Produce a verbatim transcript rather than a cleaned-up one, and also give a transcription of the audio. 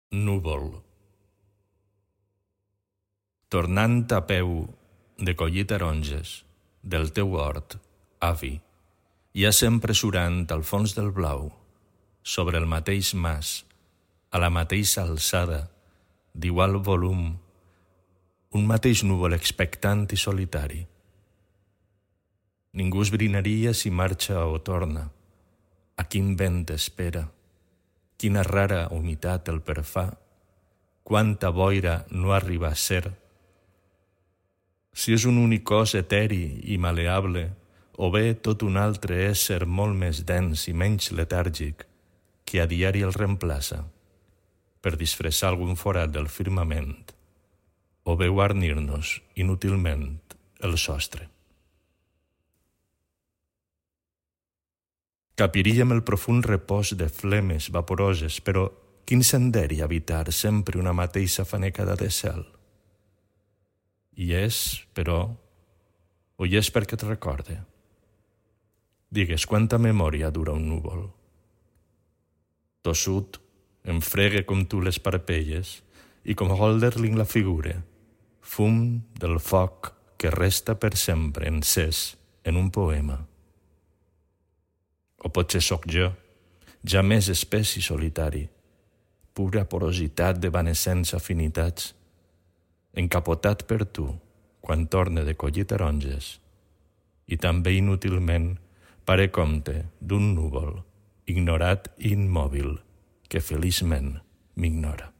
Núvol. Tornant a peu de collir taronges del teu hort, avi, ja sempre surant al fons del blau, sobre el mateix mas, a la mateixa alçada, d'igual volum, un mateix núvol expectant i solitari. Ningú esbrinaria si marxa o torna, a quin vent espera, quina rara humitat el perfà, quanta boira no arriba a ser. Si és un únic cos eteri i maleable, o bé tot un altre ésser molt més dens i menys letàrgic, que a diari el reemplaça, per disfressar algun forat del firmament, o bé guarnir-nos inútilment el sostre. Capiríem el profund repòs de flemes vaporoses, però quin senderi habitar sempre una mateixa fanecada de cel? I és, però, o hi és perquè et recorde? Digues, quanta memòria dura un núvol? Tossut, em fregue com tu les parpelles, i com Hölderlin la figure, fum del foc que resta per sempre encès en un poema. O potser sóc jo, ja més espès i solitari, pura porositat d'evanescents afinitats, encapotat per tu quan torne de collir taronges, i també inútilment pare compte d'un núvol ignorat i immòbil que feliçment m'ignora.